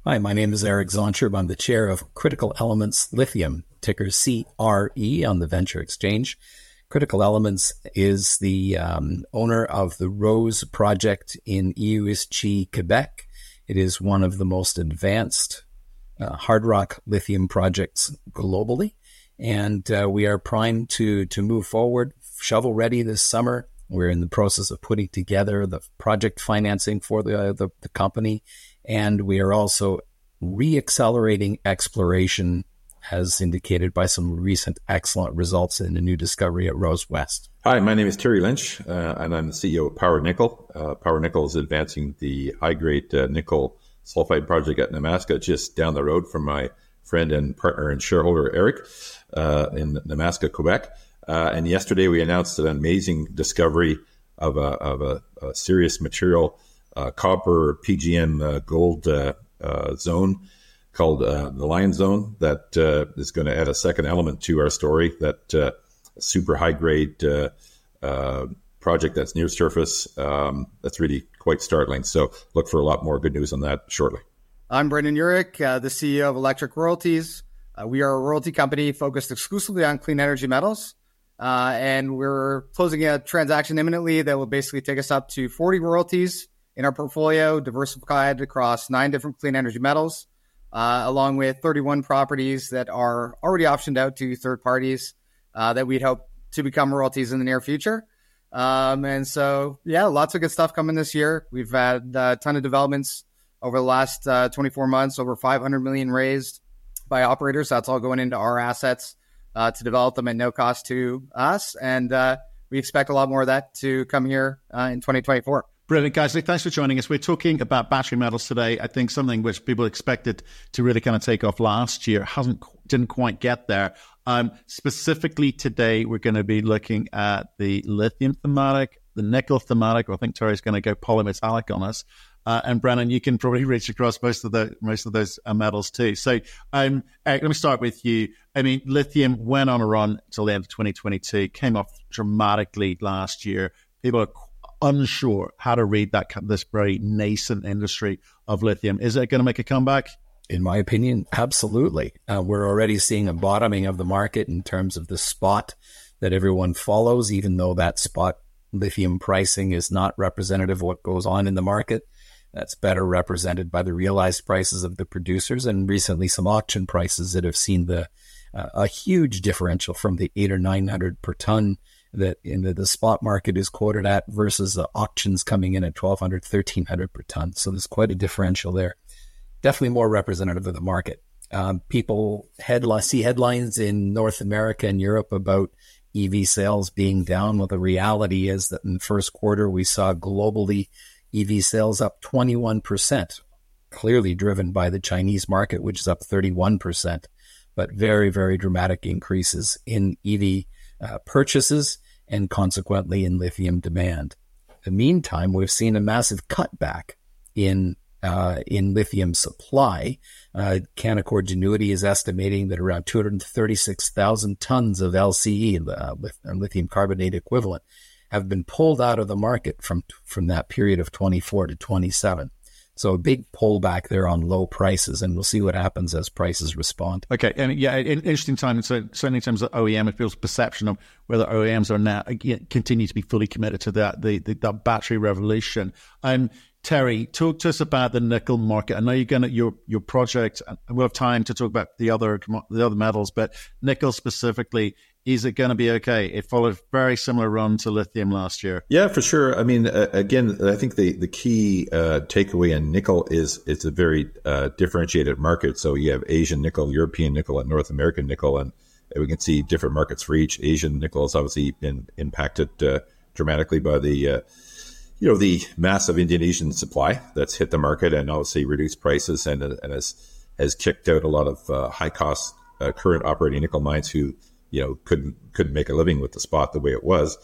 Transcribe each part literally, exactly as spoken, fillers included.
Hi, my name is Eric Zoncherb. I'm the chair of Critical Elements Lithium, ticker C R E on the Venture Exchange. Critical Elements is the um, owner of the Rose project in Iwiski, Quebec. It is one of the most advanced uh, hard rock lithium projects globally, and uh, we are primed to to move forward, shovel ready this summer. We're in the process of putting together the project financing for the the, the company. And we are also re-accelerating exploration, as indicated by some recent excellent results in a new discovery at Rose West. Hi, my name is Terry Lynch, uh, and I'm the C E O of Power Nickel. Uh, Power Nickel is advancing the high-grade uh, nickel sulfide project at Nemaska, just down the road from my friend and partner and shareholder, Eric, uh, in Nemaska, Quebec. Uh, and yesterday we announced an amazing discovery of a, of a, a serious material, Uh, copper P G M uh, gold uh, uh, zone called uh, the Lion Zone that uh, is going to add a second element to our story, that uh, super high grade uh, uh, project that's near surface. Um, that's really quite startling. So look for a lot more good news on that shortly. I'm Brendan Urich, uh, the C E O of Electric Royalties. Uh, we are a royalty company focused exclusively on clean energy metals. Uh, and we're closing a transaction imminently that will basically take us up to forty royalties in our portfolio, diversified across nine different clean energy metals, uh, along with thirty-one properties that are already optioned out to third parties uh, that we'd hope to become royalties in the near future. Um, and so, yeah, lots of good stuff coming this year. We've had a ton of developments over the last uh, twenty-four months, over five hundred million dollars raised by operators. That's all going into our assets uh, to develop them at no cost to us. And uh, we expect a lot more of that to come here uh, in twenty twenty-four. Brilliant, guys. Thanks for joining us. We're talking about battery metals today. I think something which people expected to really kind of take off last year hasn't didn't quite get there. Um, specifically today, we're going to be looking at the lithium thematic, the nickel thematic. I think Terry's going to go polymetallic on us. Uh, and Brennan, you can probably reach across most of the most of those uh, metals too. So, um, Eric, let me start with you. I mean, lithium went on a run until the end of twenty twenty-two, came off dramatically last year. People are unsure how to read that this very nascent industry of lithium. Is it going to make a comeback? In my opinion, absolutely. Uh, we're already seeing a bottoming of the market in terms of the spot that everyone follows, even though that spot lithium pricing is not representative of what goes on in the market. That's better represented by the realized prices of the producers, and recently some auction prices that have seen the uh, a huge differential from the eight or nine hundred per ton that in the, the spot market is quoted at versus the auctions coming in at twelve hundred, thirteen hundred per ton. So there's quite a differential there. Definitely more representative of the market. Um, people headline, see headlines in North America and Europe about E V sales being down. Well, the reality is that in the first quarter, we saw globally E V sales up twenty-one percent, clearly driven by the Chinese market, which is up thirty-one percent, but very, very dramatic increases in E V uh, purchases and consequently in lithium demand. In the meantime, we've seen a massive cutback in uh, in lithium supply. Uh, Canaccord Genuity is estimating that around two hundred thirty-six thousand tons of L C E, uh, lithium carbonate equivalent, have been pulled out of the market from from that period of twenty-four to twenty-seven. So a big pullback there on low prices, and we'll see what happens as prices respond. Okay, and yeah, interesting time. So certainly in terms of O E M, it feels perception of whether O E Ms are now again, continue to be fully committed to that the, the that battery revolution. Um, Terry, talk to us about the nickel market. I know you're going to your your project, and we'll have time to talk about the other the other metals, but nickel specifically. Is it going to be okay? It followed a very similar run to lithium last year. Yeah, for sure. I mean, uh, again, I think the, the key uh, takeaway in nickel is it's a very uh, differentiated market. So you have Asian nickel, European nickel, and North American nickel, and we can see different markets for each. Asian nickel has obviously been impacted uh, dramatically by the, uh, you know, the massive Indonesian supply that's hit the market and obviously reduced prices and, and has, has kicked out a lot of uh, high cost uh, current operating nickel mines who, you know, couldn't couldn't make a living with the spot the way it was.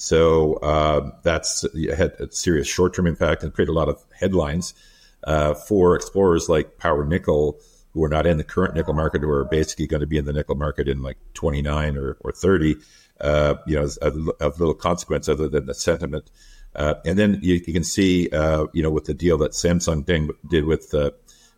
So uh, that's had a serious short-term impact and created a lot of headlines uh, for explorers like Power Nickel, who are not in the current nickel market, who are basically going to be in the nickel market in like twenty-nine or, or thirty, uh, you know, of, of little consequence other than the sentiment. Uh, and then you, you can see, uh, you know, with the deal that Samsung did with uh,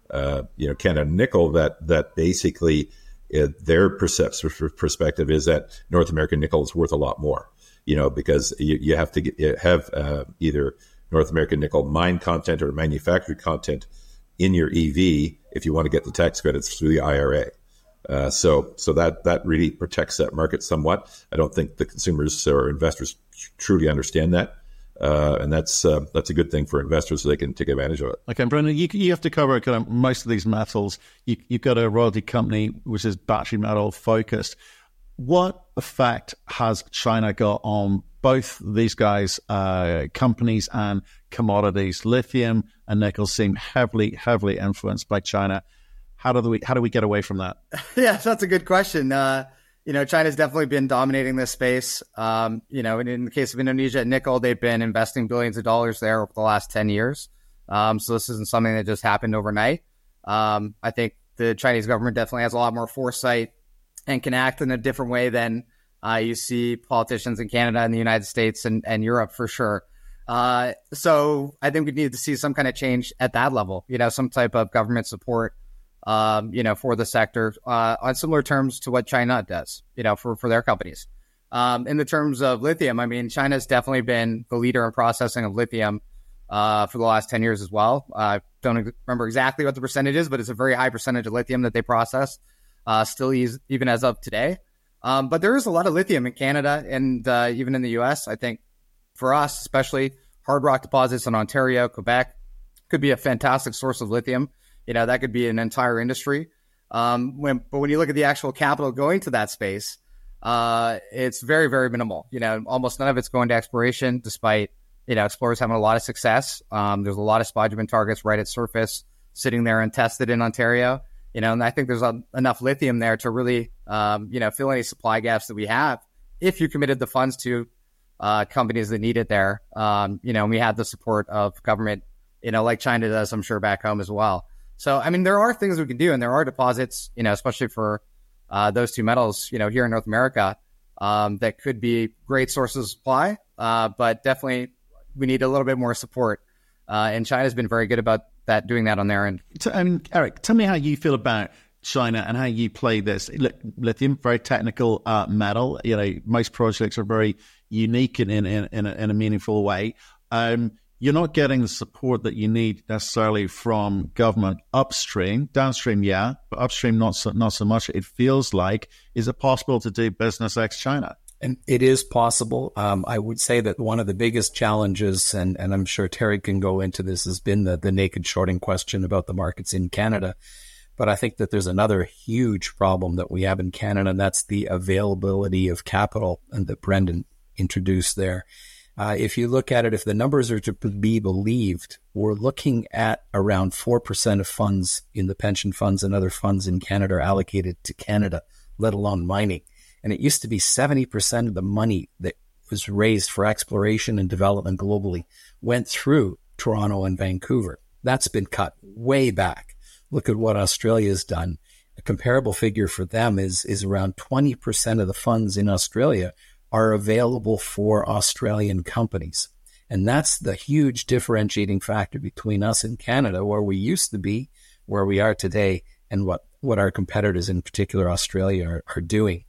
uh, you know, Canada Nickel that that basically uh, their percep- perspective is that North American nickel is worth a lot more. You know, because you, you have to get, have uh, either North American nickel mine content or manufactured content in your E V if you want to get the tax credits through the I R A. Uh, so, so that that really protects that market somewhat. I don't think the consumers or investors truly understand that, uh, and that's uh, that's a good thing for investors so they can take advantage of it. Okay, Brendan, you you have to cover kind of most of these metals. You, you've got a royalty company which is battery metal focused. What effect has China got on both these guys' uh, companies and commodities? Lithium and nickel seem heavily, heavily influenced by China. How do we how do we get away from that? Yeah, that's a good question. Uh, you know, China's definitely been dominating this space. Um, you know, in, in the case of Indonesia nickel, they've been investing billions of dollars there over the last ten years. Um, so this isn't something that just happened overnight. Um, I think the Chinese government definitely has a lot more foresight and can act in a different way than uh, you see politicians in Canada and the United States and, and Europe for sure. Uh, so I think we need to see some kind of change at that level, you know, some type of government support, um, you know, for the sector uh, on similar terms to what China does, you know, for, for their companies. Um, in the terms of lithium, I mean, China's definitely been the leader in processing of lithium uh, for the last ten years as well. I uh, don't remember exactly what the percentage is, but it's a very high percentage of lithium that they process. Uh, still use, even as of today. Um, but there is a lot of lithium in Canada and uh, even in the U S. I think for us, especially hard rock deposits in Ontario, Quebec, could be a fantastic source of lithium. You know, that could be an entire industry. Um, when, but when you look at the actual capital going to that space, uh, it's very, very minimal. You know, almost none of it's going to exploration, despite, you know, explorers having a lot of success. Um, there's a lot of spodumene targets right at surface sitting there and tested in Ontario. You know, and I think there's a, enough lithium there to really, um, you know, fill any supply gaps that we have if you committed the funds to uh, companies that need it there. Um, you know, and we had the support of government, you know, like China does, I'm sure, back home as well. So, I mean, there are things we can do, and there are deposits, you know, especially for uh, those two metals, you know, here in North America, um, that could be great sources of supply. Uh, but definitely we need a little bit more support. Uh, and China's been very good about that, doing that on their end. I mean, Eric, tell me how you feel about China and how you play this. Lithium, very technical uh, metal. You know, most projects are very unique in in in a, in a meaningful way. Um, you're not getting the support that you need necessarily from government upstream. Downstream, yeah, but upstream, not so, not so much. It feels like, is it possible to do business ex-China? And it is possible. Um, I would say that one of the biggest challenges, and, and I'm sure Terry can go into this, has been the, the naked shorting question about the markets in Canada. But I think that there's another huge problem that we have in Canada, and that's the availability of capital, and that Brendan introduced there. Uh, if you look at it, if the numbers are to be believed, we're looking at around four percent of funds in the pension funds and other funds in Canada are allocated to Canada, let alone mining. And it used to be seventy percent of the money that was raised for exploration and development globally went through Toronto and Vancouver. That's been cut way back. Look at what Australia's done. A comparable figure for them is, is around twenty percent of the funds in Australia are available for Australian companies. And that's the huge differentiating factor between us and Canada, where we used to be, where we are today, and what, what our competitors, in particular Australia, are, are doing.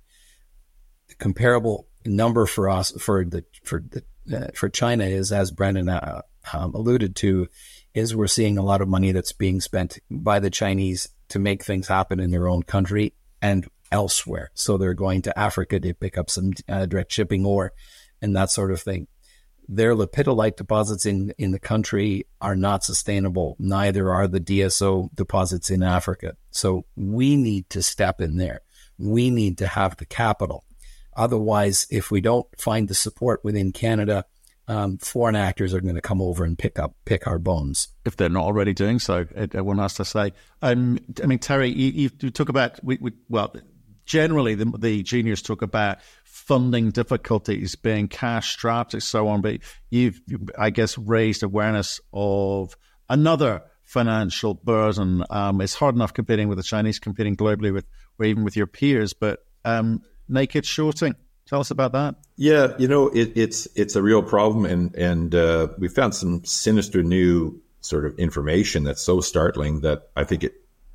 Comparable number for us for the for the uh, for China is, as Brendan uh, um, alluded to, is we're seeing a lot of money that's being spent by the Chinese to make things happen in their own country and elsewhere. So they're going to Africa to pick up some uh, direct shipping ore and that sort of thing. Their lepidolite deposits in in the country are not sustainable. Neither are the D S O deposits in Africa. So we need to step in there. We need to have the capital. Otherwise, if we don't find the support within Canada, um, foreign actors are going to come over and pick up, pick our bones. If they're not already doing so, one has to say. Um, I mean, Terry, you, you talk about, we, we, well, generally the, the juniors talk about funding difficulties, being cash strapped and so on, but you've, I guess, raised awareness of another financial burden. Um, it's hard enough competing with the Chinese, competing globally with, or even with your peers, but um, naked shorting. Tell us about that. Yeah, you know, it, it's it's a real problem, and and uh, we found some sinister new sort of information that's so startling that I think it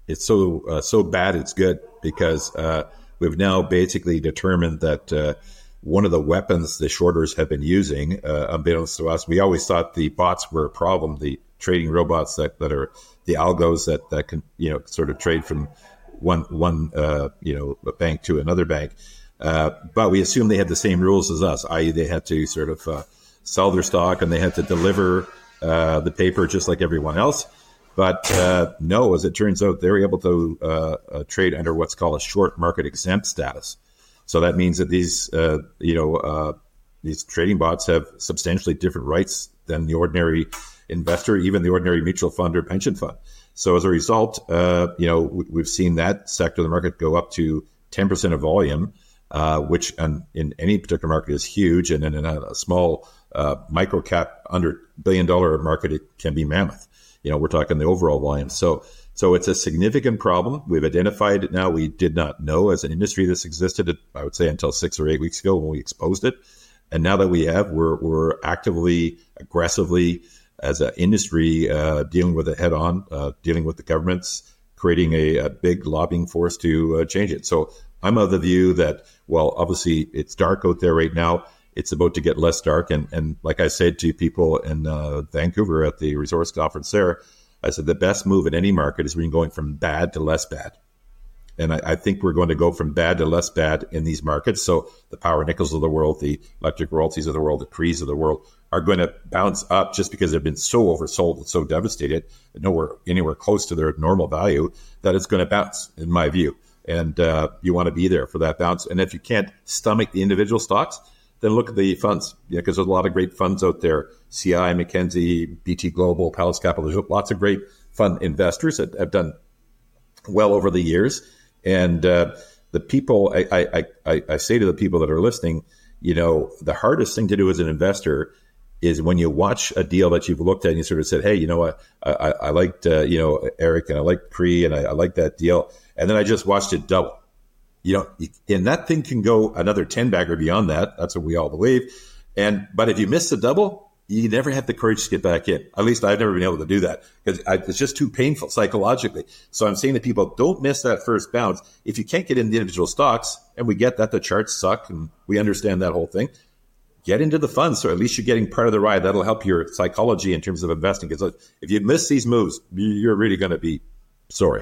it's so uh, so bad it's good, because uh, we've now basically determined that uh, one of the weapons the shorters have been using, uh, unbeknownst to us, we always thought the bots were a problem, the trading robots that, that are the algos that, that can, you know, sort of trade from one one uh, you know, bank to another bank. Uh, but we assumed they had the same rules as us, that is they had to sort of uh, sell their stock and they had to deliver uh, the paper just like everyone else. But uh, no, as it turns out, they're able to uh, uh, trade under what's called a short market exempt status. So that means that these, uh, you know, uh, these trading bots have substantially different rights than the ordinary investor, even the ordinary mutual fund or pension fund. So as a result, uh, you know, we've seen that sector of the market go up to ten percent of volume, uh, which um, in any particular market is huge. And in a, a small uh, micro cap under billion dollar market, it can be mammoth. You know, we're talking the overall volume. So, so it's a significant problem. We've identified it now. We did not know as an industry this existed, I would say, until six or eight weeks ago when we exposed it. And now that we have, we're, we're actively, aggressively, as an industry, uh, dealing with it head on, uh, dealing with the governments, creating a, a big lobbying force to uh, change it. So I'm of the view that, well, obviously it's dark out there right now. It's about to get less dark. And, and like I said to people in uh, Vancouver at the resource conference there, I said the best move in any market is when you're going from bad to less bad. And I, I think we're going to go from bad to less bad in these markets. So the Power Nickels of the world, the Electric Royalties of the world, the Crees of the world are going to bounce up just because they've been so oversold and so devastated, nowhere anywhere close to their normal value, that it's going to bounce, in my view. And uh, you want to be there for that bounce. And if you can't stomach the individual stocks, then look at the funds, yeah, because there's a lot of great funds out there. C I, McKinsey, B T Global, Palace Capital. There's lots of great fund investors that have done well over the years. And uh, the people, I, I, I, I say to the people that are listening, you know, the hardest thing to do as an investor is when you watch a deal that you've looked at and you sort of said, hey, you know what, I, I, I liked, uh, you know, Eric and I liked Cree and I, I liked that deal. And then I just watched it double. You know, and that thing can go another ten bagger beyond that. That's what we all believe. And but if you miss the double, you never have the courage to get back in. At least I've never been able to do that because it's just too painful psychologically. So I'm saying to people, don't miss that first bounce. If you can't get in the individual stocks, and we get that the charts suck, and we understand that whole thing, get into the funds. So at least you're getting part of the ride. That'll help your psychology in terms of investing. Because if you miss these moves, you're really going to be sorry.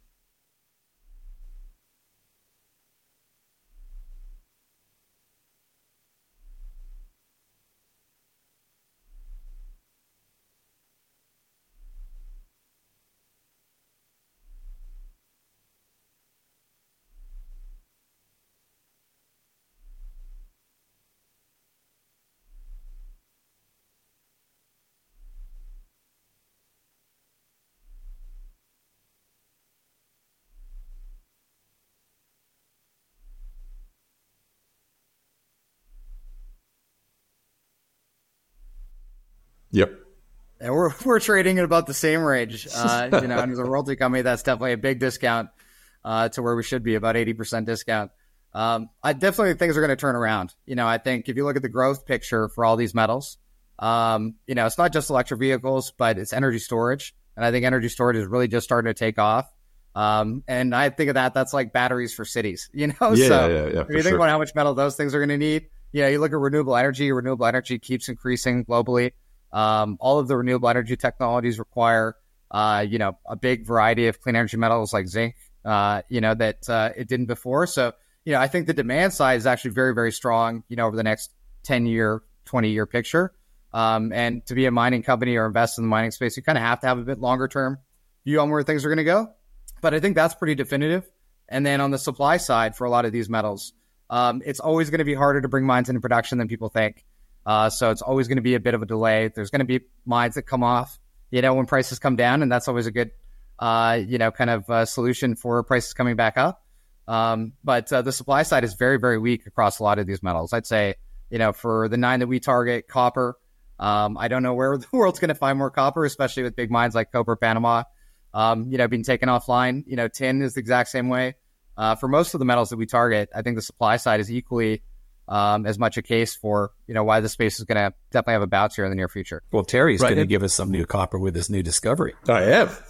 Yep. And we're we're trading at about the same range. Uh, you know, and as a royalty company, that's definitely a big discount uh, to where we should be, about eighty percent discount. Um, I definitely think things are going to turn around. You know, I think if you look at the growth picture for all these metals, um, you know, it's not just electric vehicles, but it's energy storage. And I think energy storage is really just starting to take off. Um, and I think of that, that's like batteries for cities, you know? Yeah, so yeah, yeah, if you think sure. about how much metal those things are going to need, you know, you look at renewable energy, renewable energy keeps increasing globally. Um, all of the renewable energy technologies require, uh, you know, a big variety of clean energy metals like zinc, uh, you know, that uh, it didn't before. So, you know, I think the demand side is actually very, very strong, you know, over the next ten year, twenty year picture. Um, and to be a mining company or invest in the mining space, you kind of have to have a bit longer term view on where things are going to go. But I think that's pretty definitive. And then on the supply side for a lot of these metals, um, it's always going to be harder to bring mines into production than people think. Uh, so it's always going to be a bit of a delay. There's going to be mines that come off, you know, when prices come down, and that's always a good, uh, you know, kind of uh, solution for prices coming back up. Um, but uh, the supply side is very, very weak across a lot of these metals. I'd say, you know, for the nine that we target, copper, um, I don't know where the world's going to find more copper, especially with big mines like Cobre Panama, um, you know, being taken offline. You know, tin is the exact same way. Uh, for most of the metals that we target, I think the supply side is equally Um, as much a case for, you know, why the space is going to definitely have a bounce here in the near future. Well, Terry's Right. going to give us some new copper with this new discovery. I am.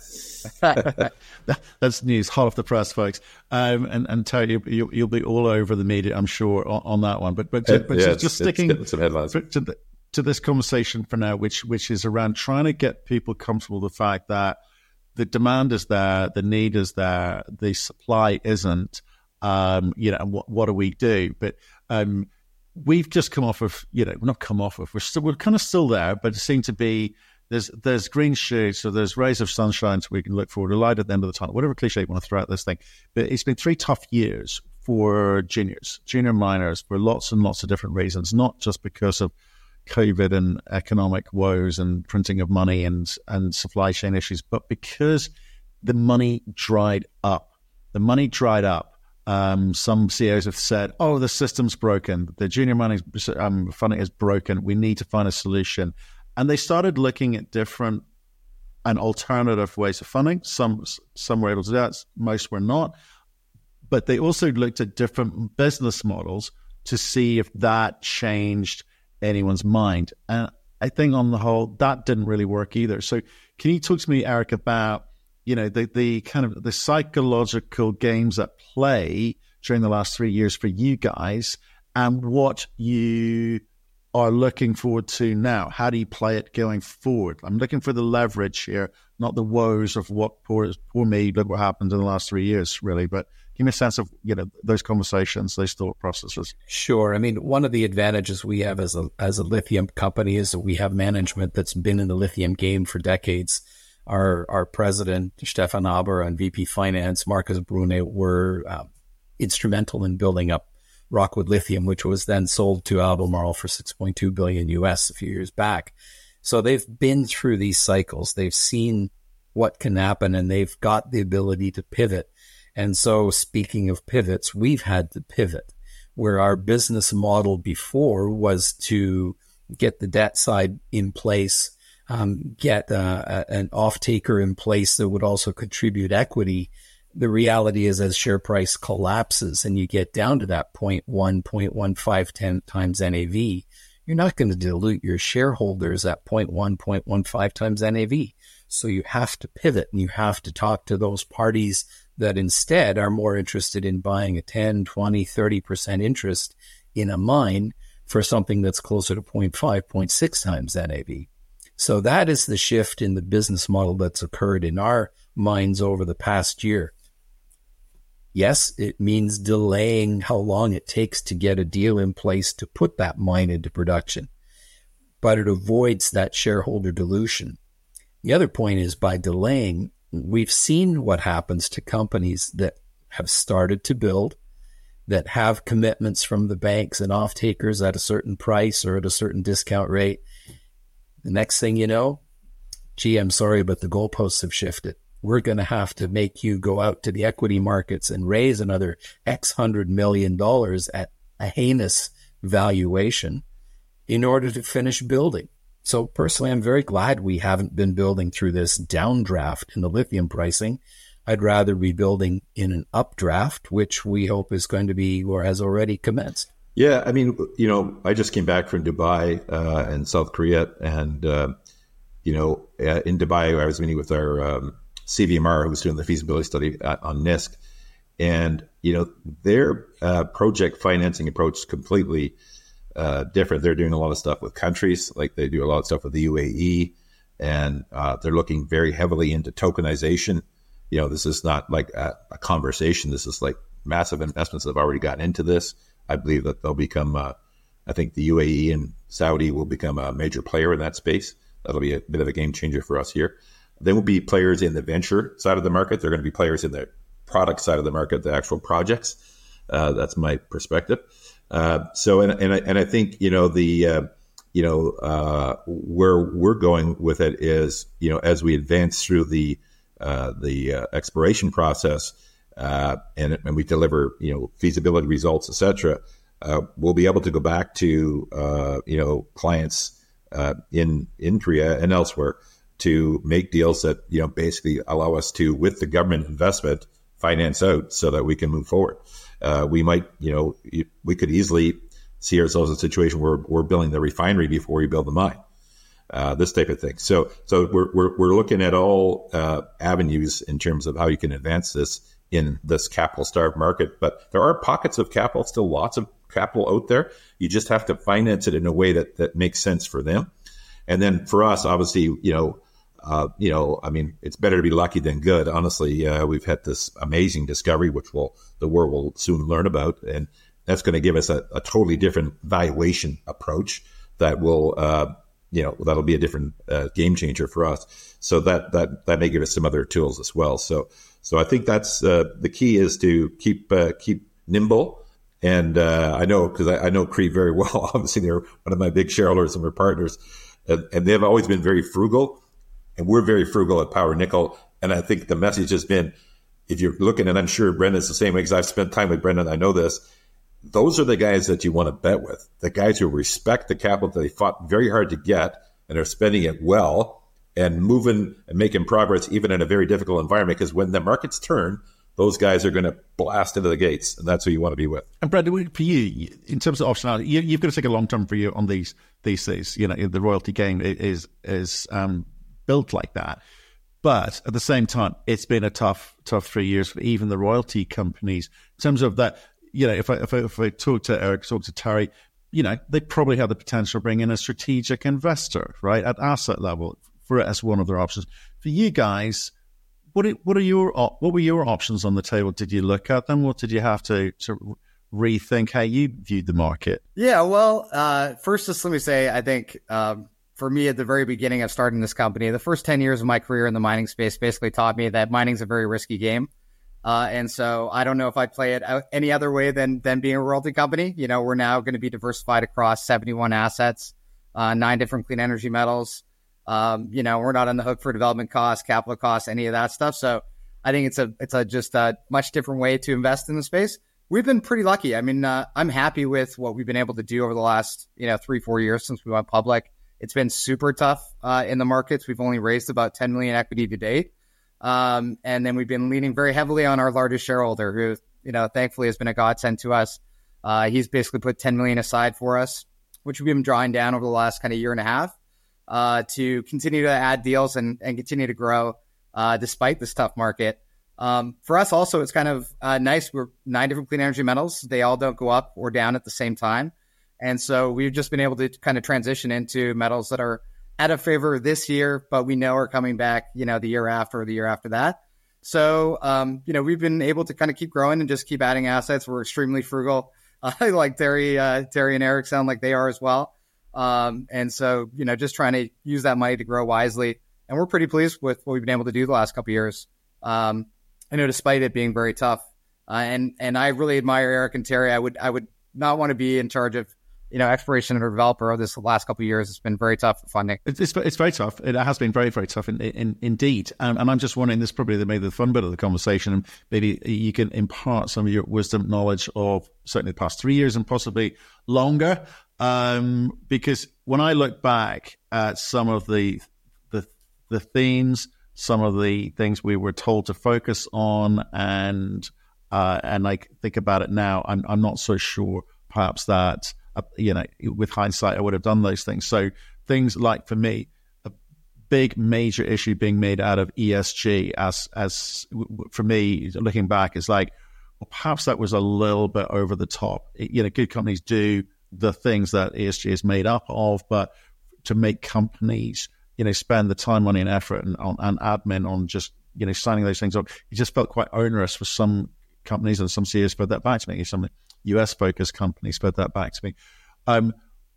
That's news, hot off the press, folks. Um, and and Terry, you, you'll be all over the media, I'm sure, on, on that one. But but, but yeah, just, it's, just sticking it's some headlines. to, the, to this conversation for now, which which is around trying to get people comfortable with the fact that the demand is there, the need is there, the supply isn't. Um, you know, and what what do we do? But um, we've just come off of, you know, not come off of, we're still we're kind of still there, but it seemed to be. There's there's green shoots, so there's rays of sunshine, so we can look forward, a light at the end of the tunnel, whatever cliche you want to throw at this thing. But it's been three tough years for juniors, junior miners, for lots and lots of different reasons, not just because of COVID and economic woes and printing of money and and supply chain issues, but because the money dried up. The money dried up. Um, some C E Os have said, "Oh, the system's broken. The junior mining um, funding is broken. We need to find a solution." And they started looking at different and alternative ways of funding. Some some were able to do that, most were not. But they also looked at different business models to see if that changed anyone's mind. And I think on the whole, that didn't really work either. So can you talk to me, Eric, about, you know, the, the kind of the psychological games at play during the last three years for you guys and what you are looking forward to now? How do you play it going forward? I'm looking for the leverage here, not the woes of what poor poor me, look what happened in the last three years, really. But give me a sense of, you know, those conversations, those thought processes. Sure. I mean, one of the advantages we have as a as a lithium company is that we have management that's been in the lithium game for decades. Our our president, Stefan Aber, and V P Finance, Marcus Brune, were uh, instrumental in building up Rockwood Lithium, which was then sold to Albemarle for six point two billion U S a few years back. So they've been through these cycles. They've seen what can happen, and they've got the ability to pivot. And so speaking of pivots, we've had to pivot, where our business model before was to get the debt side in place, um, get uh, an off-taker in place that would also contribute equity. The reality is, as share price collapses and you get down to that zero point one, zero point one five times N A V, you're not going to dilute your shareholders at zero point one, zero point one five times N A V. So you have to pivot, and you have to talk to those parties that instead are more interested in buying a ten, twenty, thirty percent interest in a mine for something that's closer to zero point five, zero point six times N A V. So that is the shift in the business model that's occurred in our minds over the past year. Yes, it means delaying how long it takes to get a deal in place to put that mine into production, but it avoids that shareholder dilution. The other point is, by delaying, we've seen what happens to companies that have started to build, that have commitments from the banks and off-takers at a certain price or at a certain discount rate. The next thing you know, gee, I'm sorry, but the goalposts have shifted. We're going to have to make you go out to the equity markets and raise another X hundred million dollars at a heinous valuation in order to finish building. So personally, I'm very glad we haven't been building through this downdraft in the lithium pricing. I'd rather be building in an updraft, which we hope is going to be or has already commenced. Yeah, I mean, you know, I just came back from Dubai uh, and South Korea, and, uh, you know, in Dubai, I was meeting with our um, C V M R, who was doing the feasibility study on NISC. And, you know, their uh, project financing approach is completely uh, different. They're doing a lot of stuff with countries, like they do a lot of stuff with the U A E, and uh, they're looking very heavily into tokenization. You know, this is not like a, a conversation. This is like massive investments that have already gotten into this. I believe that they'll become, uh, I think the U A E and Saudi will become a major player in that space. That'll be a bit of a game changer for us here. They will be players in the venture side of the market. They're going to be players in the product side of the market, the actual projects. Uh, that's my perspective. Uh, so, and, and, I, and I think, you know, the, uh, you know, uh, where we're going with it is, you know, as we advance through the, uh, the uh, exploration process, uh, and, and we deliver, you know, feasibility results, et cetera, uh, we'll be able to go back to, uh, you know, clients uh, in, in Korea and elsewhere to make deals that, you know, basically allow us to, with the government investment, finance out so that we can move forward. Uh, we might, you know, we could easily see ourselves in a situation where we're building the refinery before we build the mine. uh, this type of thing. So, so we're we're, we're looking at all uh, avenues in terms of how you can advance this in this capital-starved market. But there are pockets of capital, still lots of capital out there. You just have to finance it in a way that that makes sense for them. And then for us, obviously, you know, uh, you know, I mean, it's better to be lucky than good. Honestly, uh, we've had this amazing discovery, which will the world will soon learn about, and that's going to give us a, a totally different valuation approach that will, uh, you know, that'll be a different uh, game changer for us. So that that that may give us some other tools as well. So so I think that's uh, the key is to keep uh, keep nimble. And uh, I know because I, I know Cree very well. Obviously, they're one of my big shareholders and we're partners, and, and they've always been very frugal, and we're very frugal at Power Nickel. And I think the message has been, if you're looking, and I'm sure Brendan's the same way because I've spent time with Brendan, I know this. Those are the guys that you want to bet with, the guys who respect the capital that they fought very hard to get and are spending it well and moving and making progress even in a very difficult environment. Because when the markets turn, those guys are going to blast into the gates, and that's who you want to be with. And Brendan, for you, in terms of optionality, you, you've got to take a long-term view on these these things. You know, the royalty game is is um, built like that. But at the same time, it's been a tough, tough three years for even the royalty companies in terms of that. You know, if I, if I if I talk to Eric, talk to Terry, you know, they probably have the potential to bring in a strategic investor, right, at asset level for it as one of their options. For you guys, what are, what are your what were your options on the table? Did you look at them? What did you have to to rethink how you viewed the market? Yeah, well, uh, first, just let me say, I think um, for me at the very beginning of starting this company, the first ten years of my career in the mining space basically taught me that mining is a very risky game. Uh, and so I don't know if I'd play it out any other way than than being a royalty company. You know, we're now going to be diversified across seventy-one assets, uh, nine different clean energy metals. Um, you know, we're not on the hook for development costs, capital costs, any of that stuff. So I think it's a it's a just a much different way to invest in the space. We've been pretty lucky. I mean, uh, I'm happy with what we've been able to do over the last, you know, three, four years since we went public. It's been super tough uh, in the markets. We've only raised about ten million equity to date. Um, and then we've been leaning very heavily on our largest shareholder, who, you know, thankfully has been a godsend to us. Uh, he's basically put ten million aside for us, which we've been drawing down over the last kind of year and a half, uh, to continue to add deals and, and continue to grow, uh, despite this tough market. Um, for us also, it's kind of, uh, nice. We're nine different clean energy metals. They all don't go up or down at the same time. And so we've just been able to kind of transition into metals that are out of favor this year, but we know are coming back, you know, the year after or the year after that. So, um, you know, we've been able to kind of keep growing and just keep adding assets. We're extremely frugal. Uh, like Terry, uh, Terry and Eric sound like they are as well. Um, and so, you know, just trying to use that money to grow wisely. And we're pretty pleased with what we've been able to do the last couple of years. Um, I know despite it being very tough, uh, and, and I really admire Eric and Terry. I would, I would not want to be in charge of, you know, exploration or developer this last couple of years. It's been very tough for funding. It's, it's, it's very tough. It has been very, very tough in, in, indeed. Um, and I'm just wondering, this is probably the, maybe the fun bit of the conversation, and maybe you can impart some of your wisdom, knowledge of certainly the past three years and possibly longer. Um, because when I look back at some of the, the, the themes, some of the things we were told to focus on, and, uh, and I think about it now, I'm, I'm not so sure perhaps that, Uh, you know, with hindsight, I would have done those things. So things like, for me, a big major issue being made out of E S G as, as for me, looking back, is like, well, perhaps that was a little bit over the top. It, you know, good companies do the things that E S G is made up of, but to make companies, you know, spend the time, money, and effort and, on, and admin on just, you know, signing those things up, it just felt quite onerous for some companies, and some C E Os spread that back to me. Some U S-focused companies spread that back to me. Um,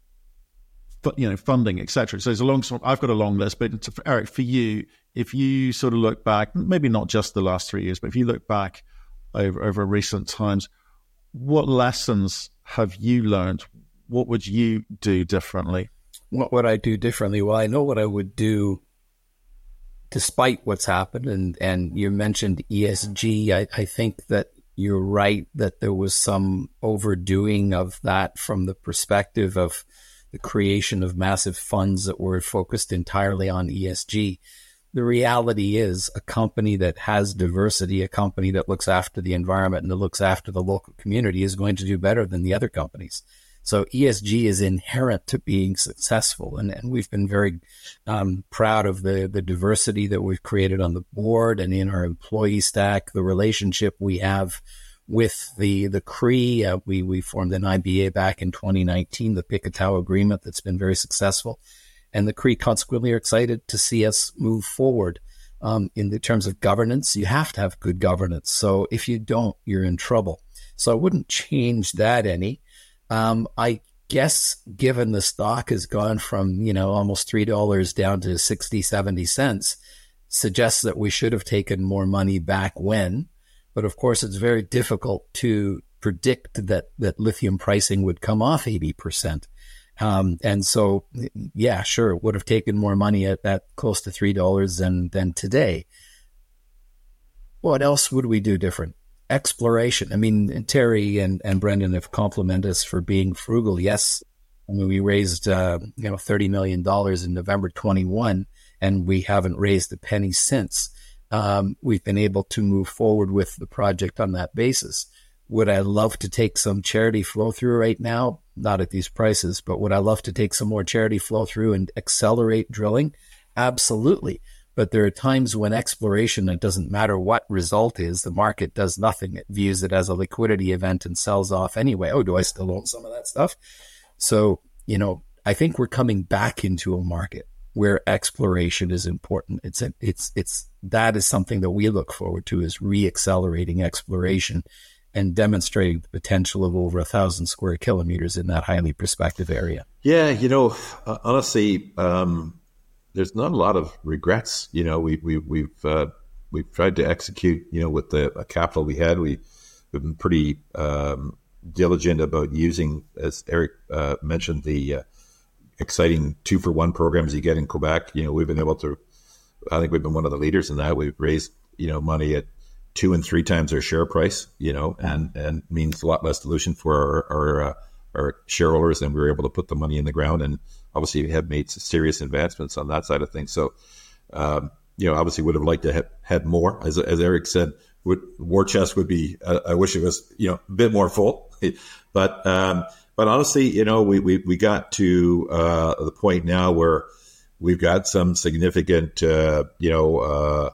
but, you know, funding, et cetera. So there's a long, I've got a long list, but for Eric, for you, if you sort of look back, maybe not just the last three years, but if you look back over, over recent times, what lessons have you learned? What would you do differently? What would I do differently? Well, I know what I would do despite what's happened. And, and you mentioned E S G. I, I think that you're right that there was some overdoing of that from the perspective of the creation of massive funds that were focused entirely on E S G. The reality is a company that has diversity, a company that looks after the environment and that looks after the local community is going to do better than the other companies. So E S G is inherent to being successful. And, and we've been very um, proud of the, the diversity that we've created on the board and in our employee stack, the relationship we have with the, the Cree. Uh, we, we formed an I B A back in twenty nineteen, the Picatao Agreement, that's been very successful. And the Cree consequently are excited to see us move forward. Um, in the terms of governance, you have to have good governance. So if you don't, you're in trouble. So I wouldn't change that any. Um, I guess given the stock has gone from, you know, almost three dollars down to sixty, seventy cents, suggests that we should have taken more money back when. But of course, it's very difficult to predict that, that lithium pricing would come off eighty percent. Um, and so, yeah, sure, it would have taken more money at that close to three dollars than, than today. What else would we do different? Exploration. I mean, Terry and, and Brendan have complimented us for being frugal. Yes, I mean, we raised, uh, you know, thirty million dollars in November twenty-one, and we haven't raised a penny since. Um, we've been able to move forward with the project on that basis. Would I love to take some charity flow through right now? Not at these prices, but would I love to take some more charity flow through and accelerate drilling? Absolutely. But there are times when exploration, it doesn't matter what result is, the market does nothing. It views it as a liquidity event and sells off anyway. Oh, do I still own some of that stuff? So, you know, I think we're coming back into a market where exploration is important. It's, a, it's, it's, that is something that we look forward to, is re-accelerating exploration and demonstrating the potential of over a thousand square kilometers in that highly prospective area. Yeah, you know, uh, honestly, um, there's not a lot of regrets. You know, we, we, we've uh, we've tried to execute, you know, with the uh, capital we had. We, we've been pretty um, diligent about using, as Eric uh, mentioned, the uh, exciting two-for-one programs you get in Quebec. You know, we've been able to, I think we've been one of the leaders in that. We've raised, you know, money at two and three times our share price, you know, and, and means a lot less dilution for our, our, uh, our shareholders, and we were able to put the money in the ground, and obviously we have made serious advancements on that side of things. So, um, you know, obviously would have liked to have had more. As, as Eric said, would, war chest would be, uh, I wish it was, you know, a bit more full, but, um, but honestly, you know, we, we, we got to, uh, the point now where we've got some significant, uh, you know, uh,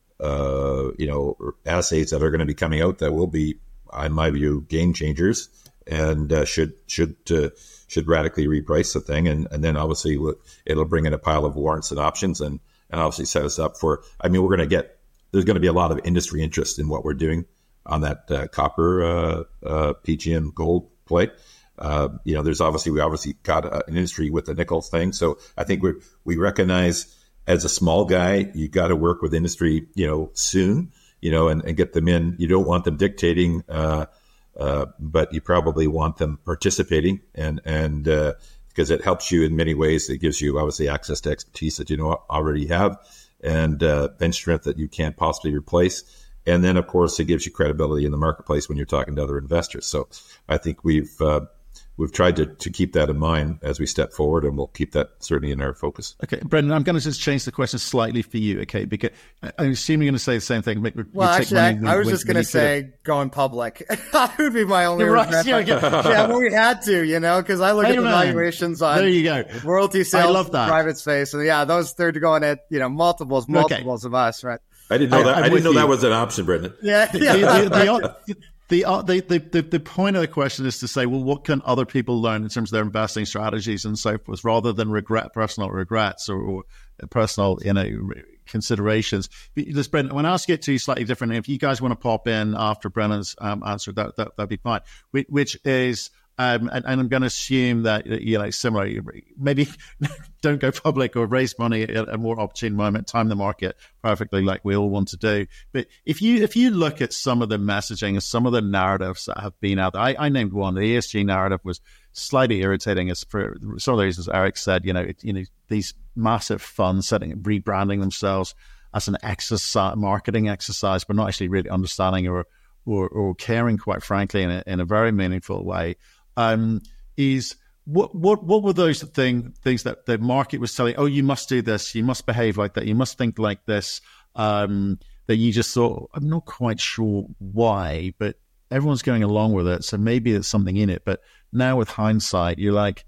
uh, you know, assays that are going to be coming out that will be, in my view, game changers, and uh, should should uh, should radically reprice the thing, and and then obviously it'll bring in a pile of warrants and options, and and obviously set us up for. I mean, we're going to get there's going to be a lot of industry interest in what we're doing on that uh, copper uh, uh, P G M gold play. Uh, you know, there's obviously we obviously got a, an industry with the nickel thing, so I think we we recognize. As a small guy, you got to work with industry, you know, soon, you know, and, and get them in. You don't want them dictating, uh, uh, but you probably want them participating, and and uh, because it helps you in many ways. It gives you obviously access to expertise that you know already have, and uh, bench strength that you can't possibly replace. And then, of course, it gives you credibility in the marketplace when you're talking to other investors. So I think we've uh, we've tried to, to keep that in mind as we step forward, and we'll keep that certainly in our focus. Okay, Brendan, I'm going to just change the question slightly for you, okay? Because I assume you're going to say the same thing. You well, actually, I, I was when, just going to say going public. That would be my only regret. Right. Yeah, well, we had to, you know, because I look hey, at the man. valuations on there you go. royalty sales, I love that. Private space. And yeah, those they're going at, you know, multiples, multiples okay. of us, right? I didn't know I, that. I'm I didn't know you. that was an option, Brendan. Yeah. yeah. the, the, the, The, uh, the, the, the, the point of the question is to say, well, what can other people learn in terms of their investing strategies and so forth, rather than regret, personal regrets or, or personal, you know, considerations. This, Brendan, when I ask it to you slightly different, if you guys want to pop in after Brendan's um, answer, that, that, that'd be fine, which is, Um, and, and I'm going to assume that, you know, similar, maybe don't go public or raise money at a more opportune moment, time the market perfectly like we all want to do. But if you if you look at some of the messaging and some of the narratives that have been out there, I, I named one. The E S G narrative was slightly irritating as for some of the reasons Eric said, you know, it, you know, these massive funds setting, rebranding themselves as an exercise, marketing exercise, but not actually really understanding or or, or caring, quite frankly, in a, in a very meaningful way. Um, is what what what were those thing, things that the market was telling? Oh, you must do this, you must behave like that, you must think like this. Um, that you just thought, I'm not quite sure why, but everyone's going along with it, so maybe there's something in it. But now with hindsight, you're like,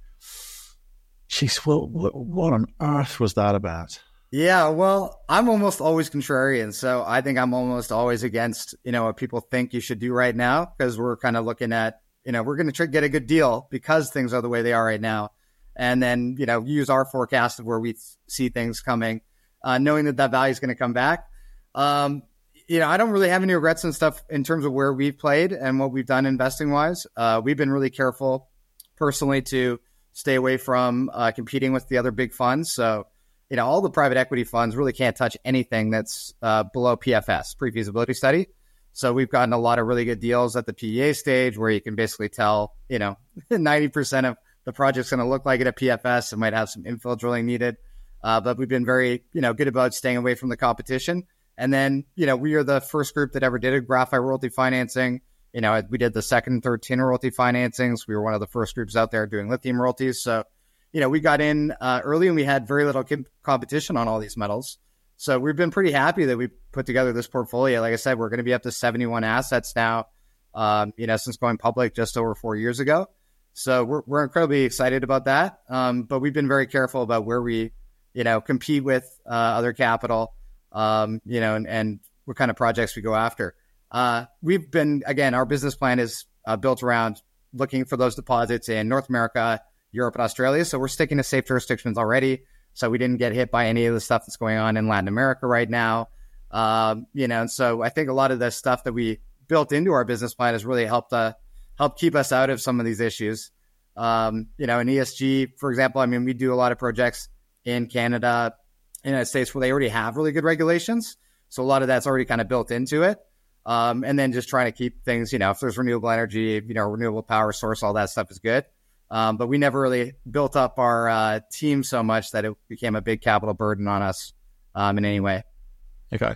geez, well, what, what on earth was that about? Yeah, well, I'm almost always contrarian. So I think I'm almost always against, you know, what people think you should do right now, because we're kind of looking at, you know, we're going to try to get a good deal because things are the way they are right now. And then, you know, use our forecast of where we see things coming, uh, knowing that that value is going to come back. Um, you know, I don't really have any regrets and stuff in terms of where we've played and what we've done investing wise. Uh, we've been really careful personally to stay away from uh, competing with the other big funds. So, you know, all the private equity funds really can't touch anything that's uh, below P F S, pre-feasibility study. So we've gotten a lot of really good deals at the P E A stage where you can basically tell, you know, ninety percent of the project's going to look like it at P F S. It might have some infill drilling needed. Uh, but we've been very, you know, good about staying away from the competition. And then, you know, we are the first group that ever did a graphite royalty financing. You know, we did the second and third tin royalty financings. We were one of the first groups out there doing lithium royalties. So, you know, we got in uh, early and we had very little com- competition on all these metals. So we've been pretty happy that we put together this portfolio. Like I said, we're going to be up to seventy-one assets now, um, you know, since going public just over four years ago. So we're, we're incredibly excited about that. Um, but we've been very careful about where we, you know, compete with uh, other capital, um, you know, and, and what kind of projects we go after. Uh, we've been, again, our business plan is uh, built around looking for those deposits in North America, Europe, and Australia. So we're sticking to safe jurisdictions already. So we didn't get hit by any of the stuff that's going on in Latin America right now. Um, you know, and so I think a lot of the stuff that we built into our business plan has really helped uh, help keep us out of some of these issues. Um, you know, in E S G, for example, I mean, we do a lot of projects in Canada, United States, where they already have really good regulations. So a lot of that's already kind of built into it. Um, and then just trying to keep things, you know, if there's renewable energy, you know, renewable power source, all that stuff is good. Um, but we never really built up our uh, team so much that it became a big capital burden on us um, in any way. Okay.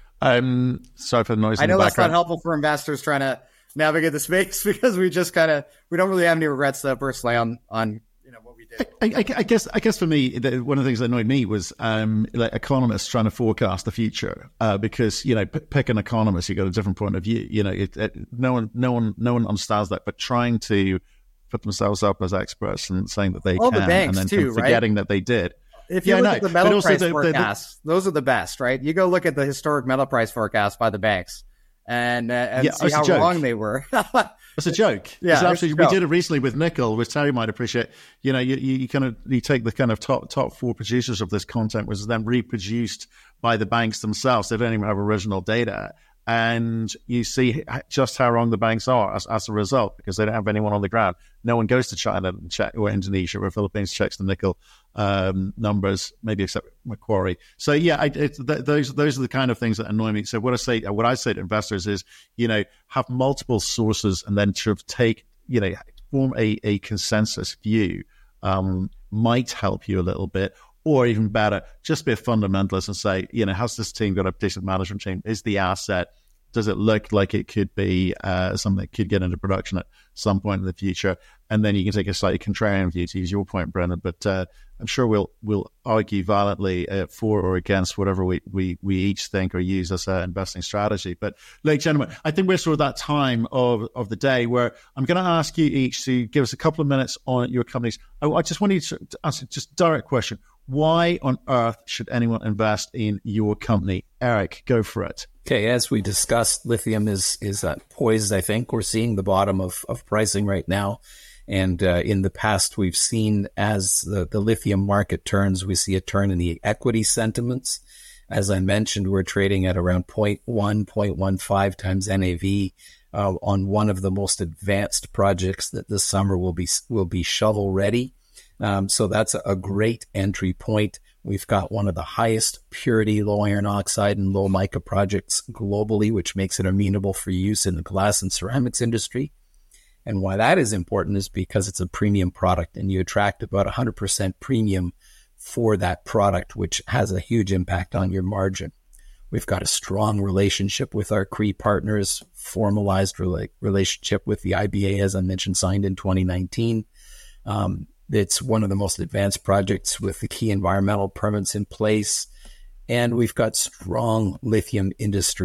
Um, sorry for the noise. I in know the that's background. not helpful for investors trying to navigate the space because we just kind of, we don't really have any regrets though, personally on, on, you know, what we did. I, I, I guess, I guess for me, the, one of the things that annoyed me was um, like economists trying to forecast the future uh, because, you know, p- pick an economist, you got a different point of view. You know, it, it, no one, no one, no one understands that, but trying to put themselves up as experts and saying that they All can, the banks and then too, forgetting right? that they did. If you yeah, look no, at the metal but also price the, forecasts, the, the, those are the best, right? You go look at the historic metal price forecast by the banks and, uh, and Yeah, see it's a how joke. wong they were. It's a joke. Yeah, it's it's absolutely. a We joke. did it recently with nickel, which Terry might appreciate. You know, you, you, you kind of you take the kind of top top four producers of this content, which is then reproduced by the banks themselves. They don't even have original data, and you see just how wrong the banks are as, as a result because they don't have anyone on the ground. No one goes to China and check, or Indonesia or Philippines checks the nickel um, numbers, maybe except Macquarie. So yeah, I, it, th- those those are the kind of things that annoy me. So what I say, what I say to investors is, you know, have multiple sources and then sort of take, you know, form a, a consensus view. Um, might help you a little bit. Or even better, just be a fundamentalist and say, you know, has this team got a decent management team? Is the asset, does it look like it could be uh, something that could get into production at some point in the future? And then you can take a slightly contrarian view, to use your point, Brendan. But uh, I'm sure we'll we'll argue violently uh, for or against whatever we, we, we each think or use as an investing strategy. But, ladies and gentlemen, I think we're sort of that time of, of the day where I'm going to ask you each to give us a couple of minutes on your companies. I, I just want you to ask just a direct question. Why on earth should anyone invest in your company? Eric, go for it. Okay, as we discussed, lithium is is uh, poised, I think. We're seeing the bottom of, of pricing right now. And uh, in the past, we've seen as the, the lithium market turns, we see a turn in the equity sentiments. As I mentioned, we're trading at around zero point one, zero point one five times N A V uh, on one of the most advanced projects that this summer will be will be shovel ready. Um, so that's a great entry point. We've got one of the highest purity low iron oxide and low mica projects globally, which makes it amenable for use in the glass and ceramics industry. And why that is important is because it's a premium product and you attract about one hundred percent premium for that product, which has a huge impact on your margin. We've got a strong relationship with our C R E partners, formalized rela- relationship with the I B A, as I mentioned, signed in twenty nineteen. Um, It's one of the most advanced projects with the key environmental permits in place. And we've got strong lithium industry.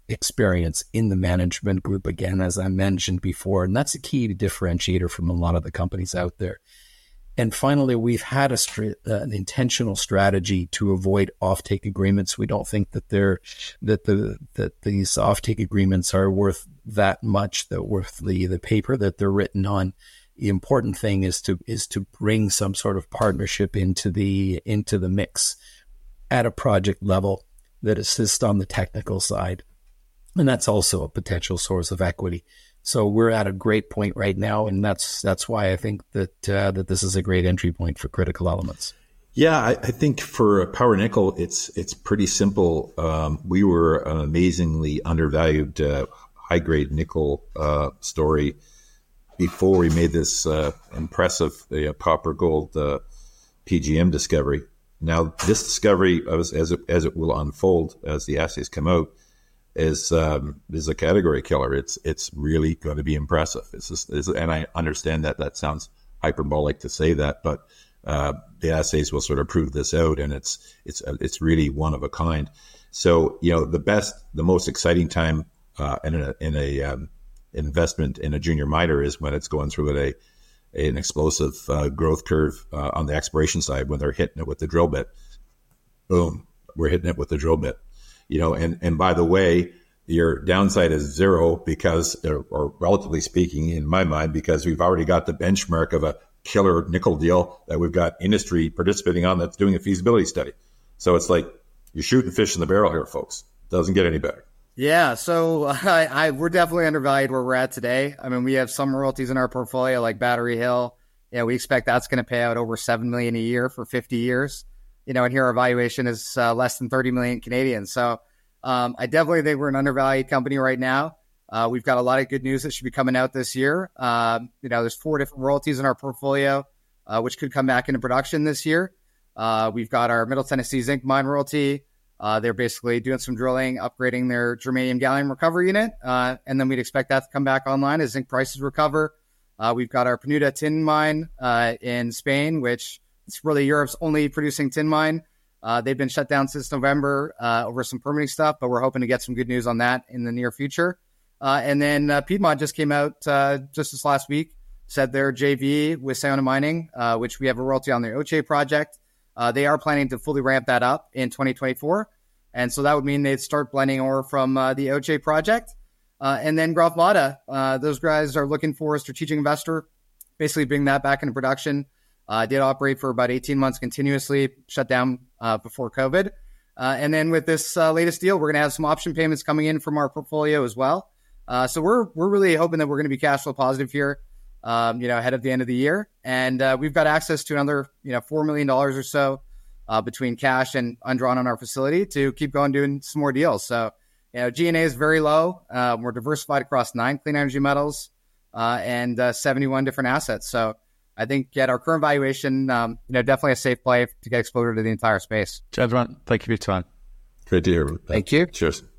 experience in the management group, again, as I mentioned before. And that's a key differentiator from a lot of the companies out there. And finally, we've had a str- uh, an intentional strategy to avoid offtake agreements. We don't think that they're that the that these offtake agreements are worth that much, that worth the the paper that they're written on. The important thing is to is to bring some sort of partnership into the into the mix at a project level that assists on the technical side, and that's also a potential source of equity. So we're at a great point right now, and that's that's why I think that uh, that this is a great entry point for Critical Elements. Yeah, I, I think for Power Nickel, it's it's pretty simple. Um, we were an amazingly undervalued uh, high grade nickel uh, story before we made this uh, impressive uh, copper gold uh, P G M discovery. Now, this discovery, as as it, as it will unfold as the assays come out, is um, is a category killer. It's it's really going to be impressive. It's, just, it's and I understand that that sounds hyperbolic to say that, but uh, the assays will sort of prove this out, and it's it's it's really one of a kind. So you know, the best, the most exciting time uh, in a in a um, investment in a junior miner is when it's going through a an explosive uh, growth curve uh, on the exploration side, when they're hitting it with the drill bit. Boom, we're hitting it with the drill bit. You know, and, and by the way, your downside is zero because, or, or relatively speaking, in my mind, because we've already got the benchmark of a killer nickel deal that we've got industry participating on that's doing a feasibility study. So it's like you're shooting fish in the barrel here, folks. Doesn't get any better. Yeah, so I, I we're definitely undervalued where we're at today. I mean, we have some royalties in our portfolio like Battery Hill. Yeah, we expect that's going to pay out over seven million dollars a year for fifty years. You know, and here our valuation is uh, less than thirty million Canadian. So um, I definitely think we're an undervalued company right now. Uh, we've got a lot of good news that should be coming out this year. Um, you know, there's four different royalties in our portfolio, uh, which could come back into production this year. Uh, we've got our Middle Tennessee Zinc Mine royalty. Uh, they're basically doing some drilling, upgrading their germanium gallium recovery unit. Uh, and then we'd expect that to come back online as zinc prices recover. Uh, we've got our Panuda tin mine uh, in Spain, which it's really Europe's only producing tin mine. Uh, they've been shut down since November uh, over some permitting stuff, but we're hoping to get some good news on that in the near future. Uh, and then uh, Piedmont just came out uh, just this last week, said their J V with Sayona Mining, uh, which we have a royalty on their Oche project. Uh, they are planning to fully ramp that up in twenty twenty-four. And so that would mean they'd start blending ore from uh, the Oche project. Uh, and then Groff Mata, uh, those guys are looking for a strategic investor, basically bring that back into production. Uh, did operate for about eighteen months continuously, shut down uh, before COVID. Uh, and then with this uh, latest deal, we're going to have some option payments coming in from our portfolio as well. Uh, so we're we're really hoping that we're going to be cash flow positive here, um, you know, ahead of the end of the year. And uh, we've got access to another, you know, four million dollars or so uh, between cash and undrawn on our facility to keep going doing some more deals. So, you know, G and A is very low. Uh, we're diversified across nine clean energy metals uh, and uh, seventy-one different assets. So I think at our current valuation, um, you know, definitely a safe play to get exposure to the entire space. Gentlemen, thank you for your time. Great to hear. Thank you. Cheers.